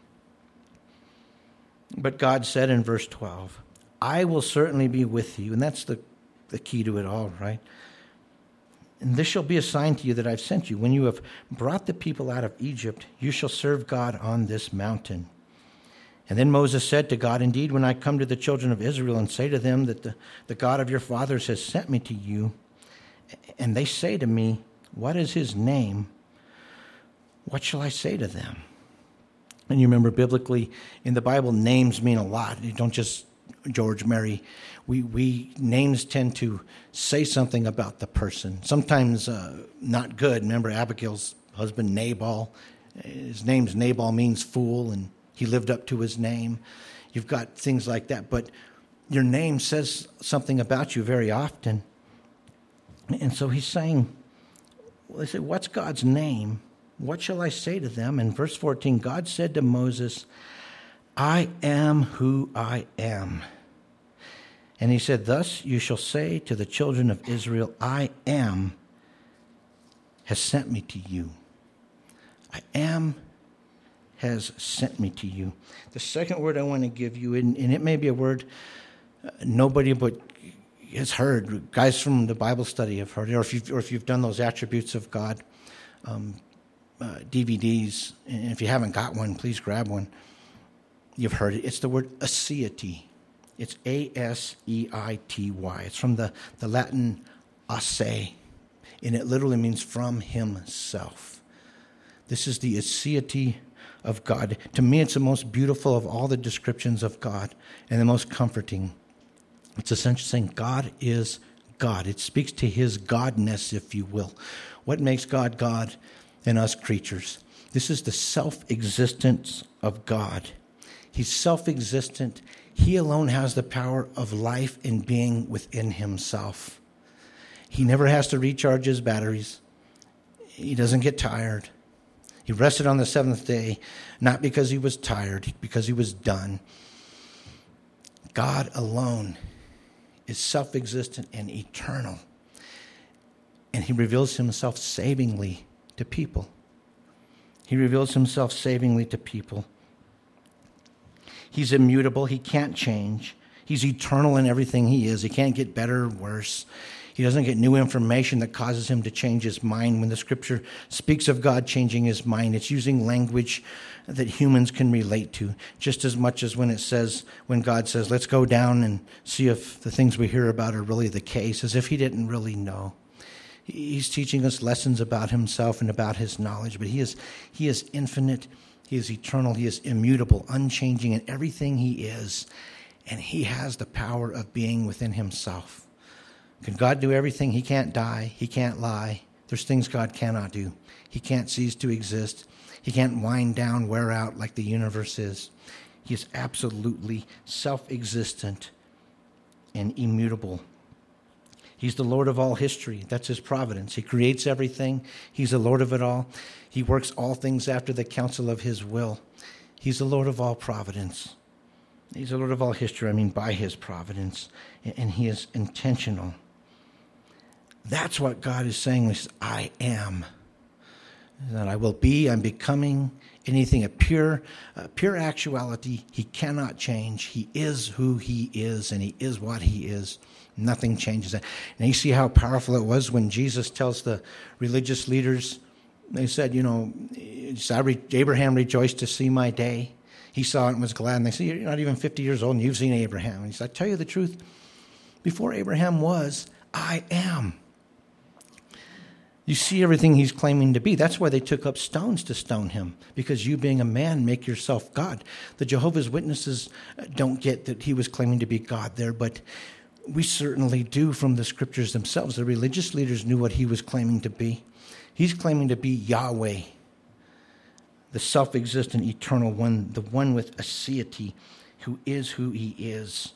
But God said in verse 12, I will certainly be with you. And that's the key to it all, right? And this shall be a sign to you that I've sent you. When you have brought the people out of Egypt, you shall serve God on this mountain. And then Moses said to God, indeed, when I come to the children of Israel and say to them that the God of your fathers has sent me to you, and they say to me, what is his name? What shall I say to them? And you remember biblically in the Bible, names mean a lot. You don't just George, Mary. We names tend to say something about the person. Sometimes not good. Remember Abigail's husband Nabal. His name's Nabal, means fool, and he lived up to his name. You've got things like that. But your name says something about you very often. And so he's saying, well, they say, what's God's name? What shall I say to them? In verse 14, God said to Moses, I am who I am. And he said, thus you shall say to the children of Israel, I am has sent me to you. I am has sent me to you. The second word I want to give you, and it may be a word nobody but has heard. Guys from the Bible study have heard it, or if you've done those attributes of God DVDs, and if you haven't got one, please grab one. You've heard it. It's the word aseity. It's A-S-E-I-T-Y. It's from the Latin ase, and it literally means from himself. This is the aseity of God. To me, it's the most beautiful of all the descriptions of God and the most comforting. It's essentially saying God is God. It speaks to his godness, if you will. What makes God God and us creatures? This is the self-existence of God. He's self-existent. He alone has the power of life and being within himself. He never has to recharge his batteries. He doesn't get tired. He rested on the seventh day, not because he was tired, because he was done. God alone is self-existent and eternal. And he reveals himself savingly to people. He reveals himself savingly to people. He's immutable. He can't change. He's eternal in everything he is. He can't get better or worse. He doesn't get new information that causes him to change his mind. When the scripture speaks of God changing his mind, it's using language that humans can relate to, just as much as when God says, let's go down and see if the things we hear about are really the case, as if he didn't really know. He's teaching us lessons about himself and about his knowledge, but he is infinite, he is eternal, he is immutable, unchanging in everything he is, and he has the power of being within himself. Can God do everything? He can't die. He can't lie. There's things God cannot do. He can't cease to exist. He can't wind down, wear out like the universe is. He is absolutely self-existent and immutable. He's the Lord of all history. That's his providence. He creates everything. He's the Lord of it all. He works all things after the counsel of his will. He's the Lord of all providence. He's the Lord of all history, by his providence. And he is intentional. That's what God is saying. He says, I am. That I will be, I'm becoming anything, a pure actuality. He cannot change. He is who he is, and he is what he is. Nothing changes that. And you see how powerful it was when Jesus tells the religious leaders, they said, Abraham rejoiced to see my day. He saw it and was glad. And they said, you're not even 50 years old and you've seen Abraham. And he said, I tell you the truth, before Abraham was, I am. You see everything he's claiming to be. That's why they took up stones to stone him, because you being a man make yourself God. The Jehovah's Witnesses don't get that he was claiming to be God there, but we certainly do from the scriptures themselves. The religious leaders knew what he was claiming to be. He's claiming to be Yahweh, the self-existent, eternal one, the one with aseity, who is who he is.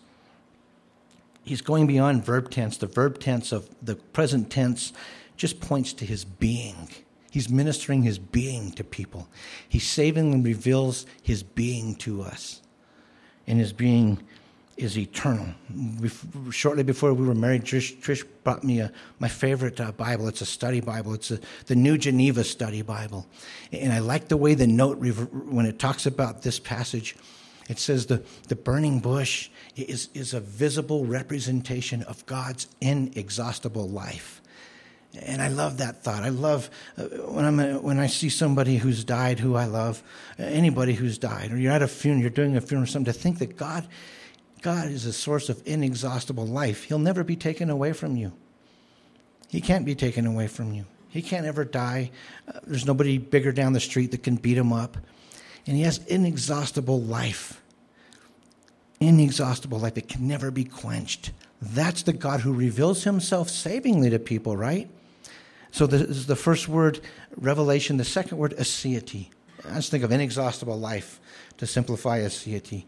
He's going beyond verb tense. The verb tense of the present tense just points to his being. He's ministering his being to people. He savingly reveals his being to us. And his being is eternal. Shortly before we were married, Trish brought me my favorite Bible. It's a study Bible. It's the New Geneva Study Bible. And I like the way the note, when it talks about this passage, it says the burning bush is a visible representation of God's inexhaustible life. And I love that thought. I love when I see somebody who's died who I love, anybody who's died, or you're at a funeral, you're doing a funeral or something, to think that God is a source of inexhaustible life. He'll never be taken away from you. He can't be taken away from you. He can't ever die. There's nobody bigger down the street that can beat him up. And he has inexhaustible life. Inexhaustible life. It can never be quenched. That's the God who reveals himself savingly to people, right? So this is the first word, revelation. The second word, aseity. Let's think of inexhaustible life to simplify aseity.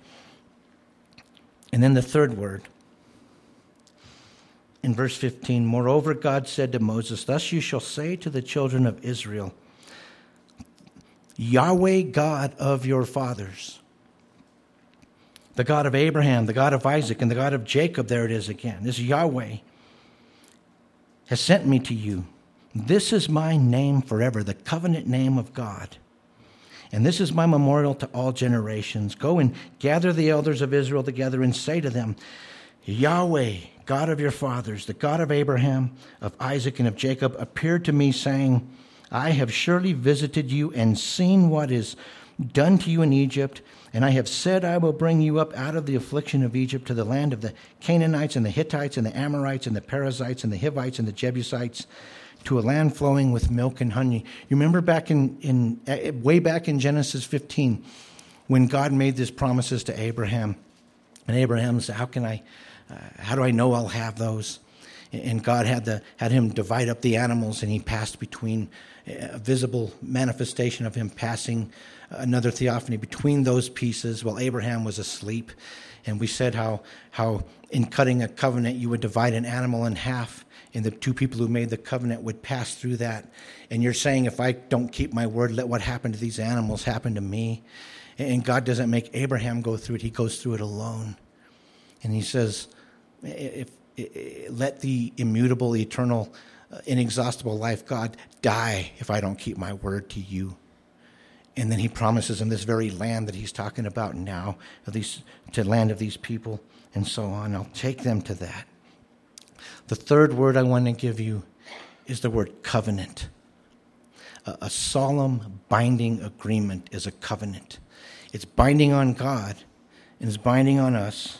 And then the third word, in verse 15, moreover, God said to Moses, thus you shall say to the children of Israel, Yahweh, God of your fathers, the God of Abraham, the God of Isaac, and the God of Jacob, there it is again. This Yahweh has sent me to you. This is my name forever, the covenant name of God. And this is my memorial to all generations. Go and gather the elders of Israel together and say to them, Yahweh, God of your fathers, the God of Abraham, of Isaac, and of Jacob, appeared to me, saying, I have surely visited you and seen what is done to you in Egypt, and I have said I will bring you up out of the affliction of Egypt to the land of the Canaanites and the Hittites and the Amorites and the Perizzites and the Hivites and the Jebusites, to a land flowing with milk and honey. You remember back way back in Genesis 15, when God made these promises to Abraham, and Abraham said, how do I know I'll have those? And God had him divide up the animals, and he passed between a visible manifestation of him passing another theophany between those pieces while Abraham was asleep. And we said how in cutting a covenant, you would divide an animal in half, and the two people who made the covenant would pass through that. And you're saying, if I don't keep my word, let what happened to these animals happen to me. And God doesn't make Abraham go through it. He goes through it alone. And he says, let the immutable, eternal, inexhaustible life, God, die if I don't keep my word to you. And then he promises him this very land that he's talking about now, at least to land of these people, and so on. I'll take them to that. The third word I want to give you is the word covenant. A solemn, binding agreement is a covenant. It's binding on God, and it's binding on us.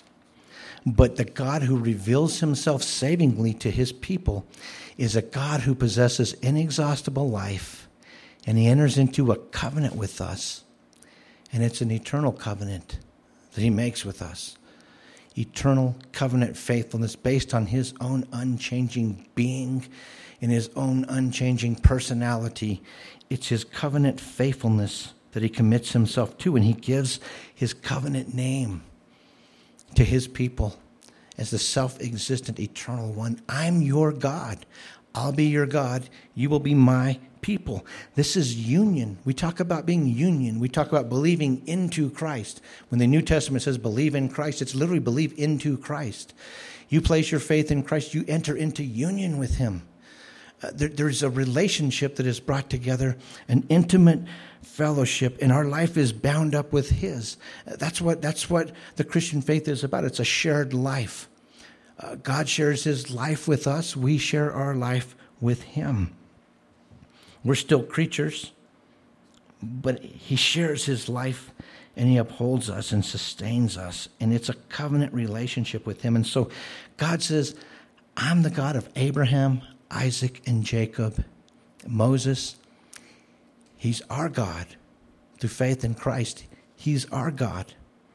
But the God who reveals himself savingly to his people is a God who possesses inexhaustible life, and he enters into a covenant with us. And it's an eternal covenant that he makes with us. Eternal covenant faithfulness based on his own unchanging being and his own unchanging personality. It's his covenant faithfulness that he commits himself to, and he gives his covenant name to his people as the self-existent eternal one. I'm your God. I'll be your God. You will be my people. This is union. We talk about being union. We talk about believing into Christ. When the New Testament says believe in Christ, it's literally believe into Christ. You place your faith in Christ, you enter into union with him. There's a relationship that is brought together, an intimate fellowship, and our life is bound up with his. That's what the Christian faith is about. It's a shared life. God shares his life with us. We share our life with him. We're still creatures, but he shares his life, and he upholds us and sustains us, and it's a covenant relationship with him. And so God says, I'm the God of Abraham, Isaac, and Jacob. Moses, he's our God. Through faith in Christ, he's our God.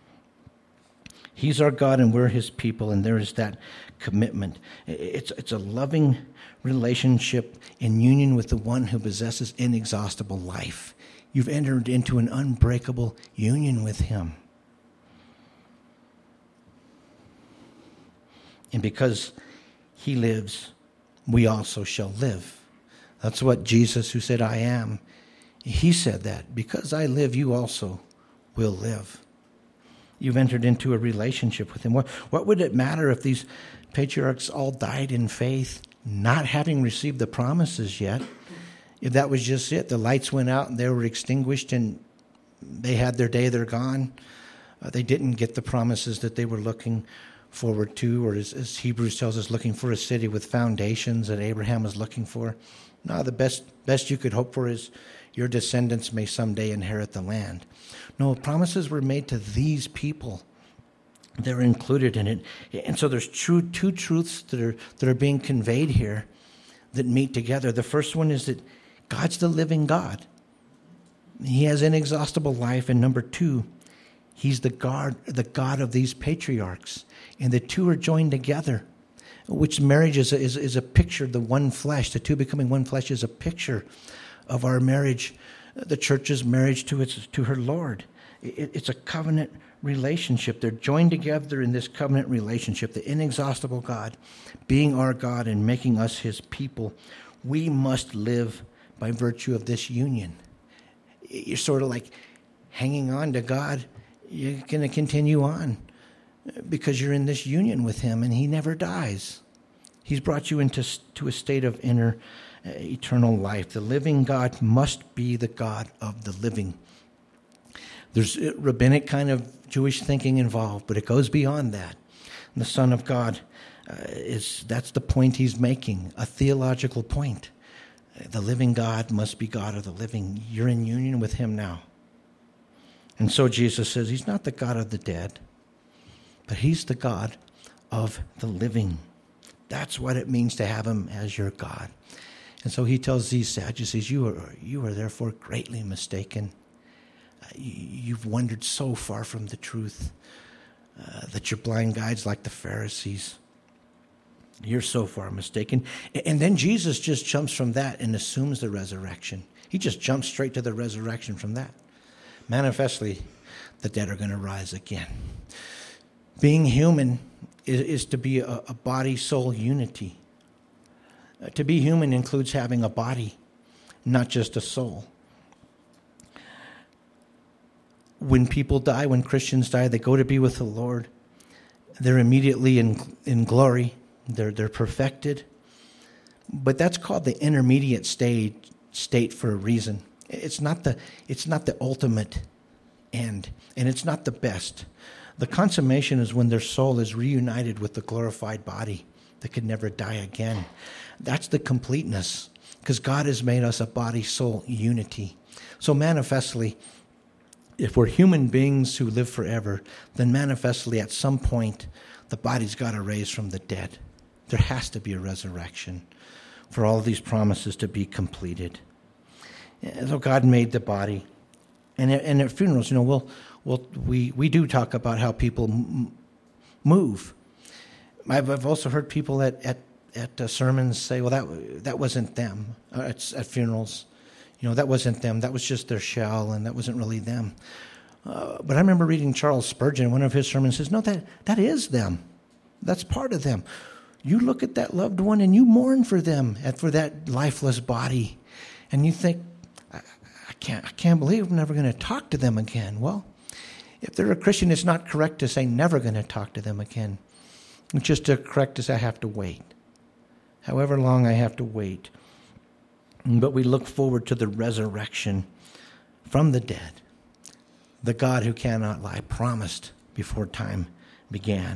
He's our God, and we're his people, and there is that commitment. It's a loving relationship in union with the one who possesses inexhaustible life. You've entered into an unbreakable union with him. And because he lives, we also shall live. That's what Jesus, who said, I am, he said that. Because I live, you also will live. You've entered into a relationship with him. What would it matter if these patriarchs all died in faith, not having received the promises yet? If that was just it, the lights went out and they were extinguished and they had their day, they're gone. They didn't get the promises that they were looking forward to, or as Hebrews tells us, looking for a city with foundations that Abraham was looking for. No, the best you could hope for is your descendants may someday inherit the land. No, promises were made to these people. They're included in it. And so there's two truths that are being conveyed here that meet together. The first one is that God's the living God. He has inexhaustible life. And number two, he's the God of these patriarchs. And the two are joined together, which marriage is a picture of the one flesh. The two becoming one flesh is a picture of our marriage, the church's marriage to her Lord. It's a covenant relationship. They're joined together in this covenant relationship, the inexhaustible God being our God and making us his people. We must live by virtue of this union. You're sort of like hanging on to God. You're going to continue on because you're in this union with him, and he never dies. He's brought you into a state of inner eternal life. The living God must be the God of the living. There's rabbinic kind of Jewish thinking involved, but it goes beyond that. And the Son of God, that's the point he's making, a theological point. The living God must be God of the living. You're in union with him now. And so Jesus says he's not the God of the dead, but he's the God of the living. That's what it means to have him as your God. And so he tells these Sadducees, you are therefore greatly mistaken. You've wandered so far from the truth that you're blind guides like the Pharisees. You're so far mistaken. And then Jesus just jumps from that and assumes the resurrection. He just jumps straight to the resurrection from that. Manifestly, the dead are going to rise again. Being human is to be a body-soul unity. To be human includes having a body, not just a soul. When people die, when Christians die, they go to be with the Lord. They're immediately in glory. They're perfected. But that's called the intermediate state for a reason. It's not the ultimate end, and it's not the best. The consummation is when their soul is reunited with the glorified body that could never die again. That's the completeness, because God has made us a body-soul unity. So manifestly, if we're human beings who live forever, then manifestly at some point, the body's got to raise from the dead. There has to be a resurrection for all of these promises to be completed. So God made the body. And at funerals, we do talk about how people move. I've also heard people at sermons say, well, that wasn't them. At funerals, that wasn't them. That was just their shell, and that wasn't really them. But I remember reading Charles Spurgeon. One of his sermons says, no, that is them. That's part of them. You look at that loved one and you mourn for them, for that lifeless body, and you think, I can't believe I'm never going to talk to them again. Well, if they're a Christian, it's not correct to say never going to talk to them again. It's just correct to say I have to wait. However long I have to wait. But we look forward to the resurrection from the dead. The God who cannot lie, promised before time began.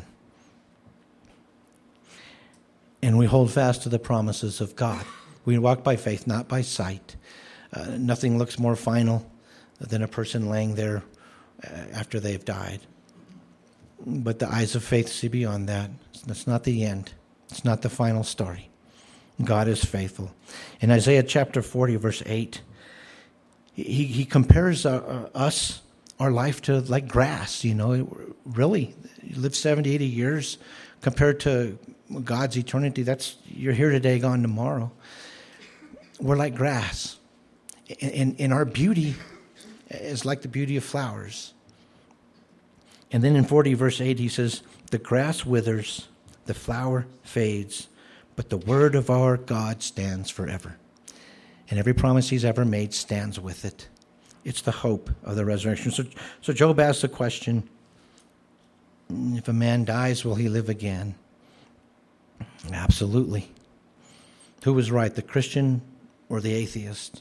And we hold fast to the promises of God. We walk by faith, not by sight. Nothing looks more final than a person laying there after they've died. But the eyes of faith see beyond that. That's not the end. It's not the final story. God is faithful. In Isaiah chapter 40, verse 8, he compares us, our life, to like grass. Really, you live 70, 80 years compared to God's eternity. That's, you're here today, gone tomorrow. We're like grass. In our beauty is like the beauty of flowers. And then in 40 verse 8 he says, the grass withers, the flower fades, but the word of our God stands forever. And every promise he's ever made stands with it. It's the hope of the resurrection. So Job asks the question, if a man dies, will he live again? Absolutely. Who was right, the Christian or the atheist?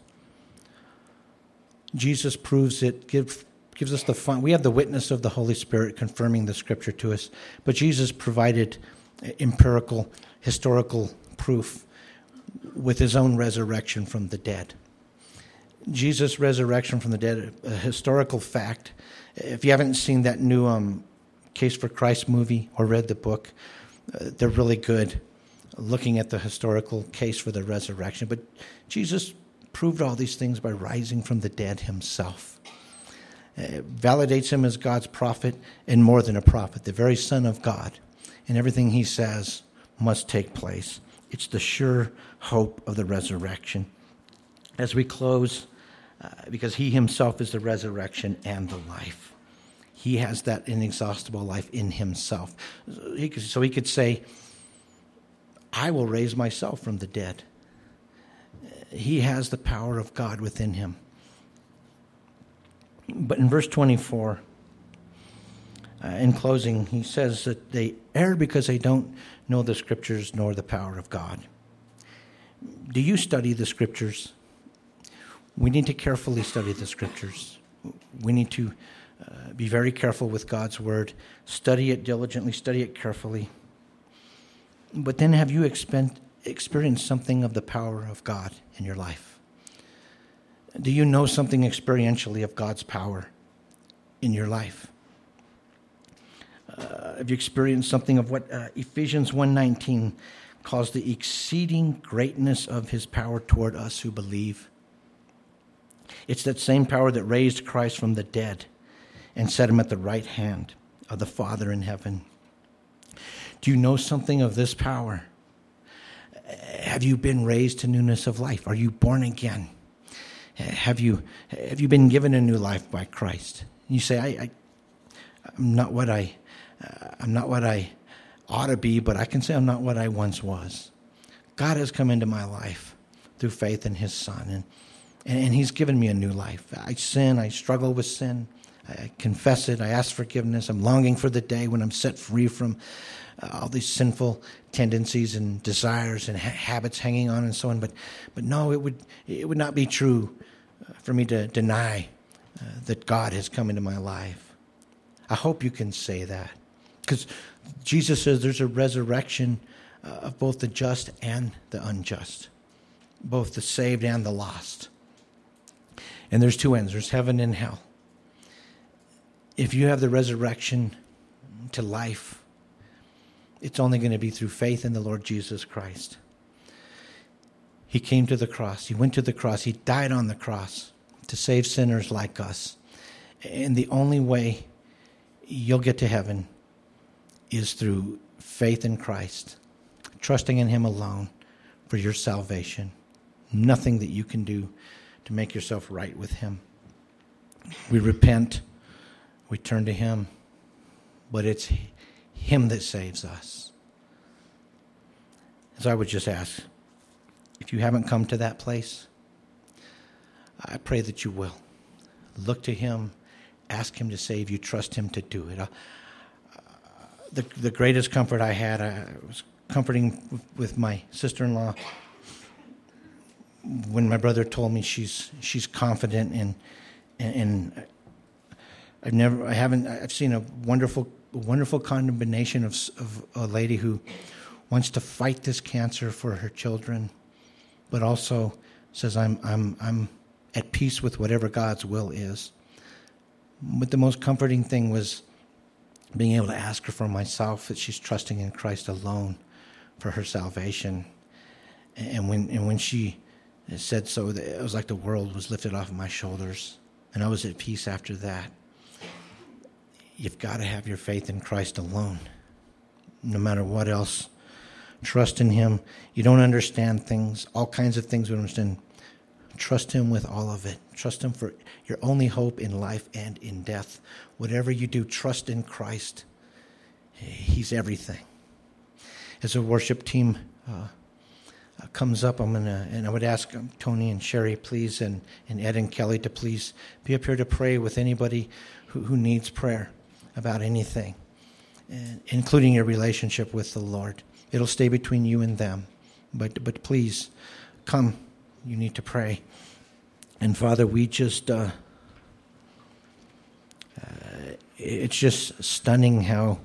Jesus proves it, gives us the fun. We have the witness of the Holy Spirit confirming the Scripture to us, but Jesus provided empirical, historical proof with his own resurrection from the dead. Jesus' resurrection from the dead, a historical fact. If you haven't seen that new Case for Christ movie or read the book, they're really good, looking at the historical case for the resurrection. But Jesus proved all these things by rising from the dead himself. It validates him as God's prophet and more than a prophet, the very Son of God. And everything he says must take place. It's the sure hope of the resurrection. As we close, because he himself is the resurrection and the life. He has that inexhaustible life in himself. So he could say, I will raise myself from the dead. He has the power of God within him. But in verse 24, in closing, he says that they err because they don't know the Scriptures nor the power of God. Do you study the Scriptures? We need to carefully study the Scriptures. We need to be very careful with God's Word. Study it diligently, study it carefully. But then have you experienced something of the power of God in your life? Do you know something experientially of God's power in your life? Have you experienced something of what Ephesians 1:19 calls the exceeding greatness of his power toward us who believe? It's that same power that raised Christ from the dead and set him at the right hand of the Father in heaven. Do you know something of this power? Have you been raised to newness of life? Are you born again? Have you been given a new life by Christ? You say, I'm not what I ought to be, but I can say I'm not what I once was. God has come into my life through faith in his Son, and he's given me a new life. I sin, I struggle with sin, I confess it, I ask forgiveness. I'm longing for the day when I'm set free from all these sinful tendencies and desires and habits hanging on and so on. But no, it would not be true for me to deny that God has come into my life. I hope you can say that, because Jesus says there's a resurrection of both the just and the unjust, both the saved and the lost. And there's two ends. There's heaven and hell. If you have the resurrection to life, it's only going to be through faith in the Lord Jesus Christ. He came to the cross. He went to the cross. He died on the cross to save sinners like us. And the only way you'll get to heaven is through faith in Christ, trusting in him alone for your salvation. Nothing that you can do to make yourself right with him. We repent, we turn to him, but it's him that saves us. So I would just ask, if you haven't come to that place, I pray that you will. Look to him, ask him to save you, trust him to do it. The greatest comfort I had, I was comforting with my sister-in-law when my brother told me she's confident and I've seen a wonderful combination of a lady who wants to fight this cancer for her children, but also says I'm at peace with whatever God's will is. But the most comforting thing was being able to ask her for myself that she's trusting in Christ alone for her salvation. And when she said so, it was like the world was lifted off of my shoulders, and I was at peace after that. You've got to have your faith in Christ alone, no matter what else. Trust in him. You don't understand things, all kinds of things we don't understand. Trust him with all of it. Trust him for your only hope in life and in death. Whatever you do, trust in Christ. He's everything. As a worship team comes up, I would ask Tony and Sherry, please, and Ed and Kelly to please be up here to pray with anybody who needs prayer about anything, including your relationship with the Lord. It'll stay between you and them, but please come. You need to pray. And Father, we just, it's just stunning how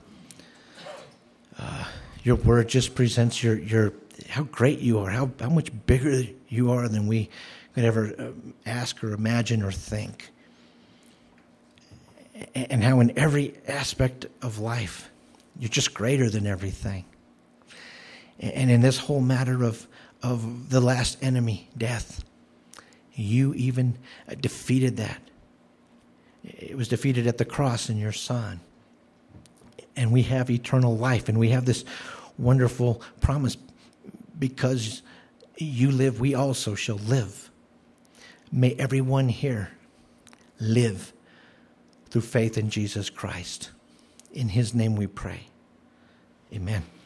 your word just presents your how great you are, how much bigger you are than we could ever ask or imagine or think. And how in every aspect of life, you're just greater than everything. And in this whole matter of the last enemy, death, you even defeated that. It was defeated at the cross in your Son. And we have eternal life, and we have this wonderful promise. Because you live, we also shall live. May everyone here live through faith in Jesus Christ. In his name we pray. Amen.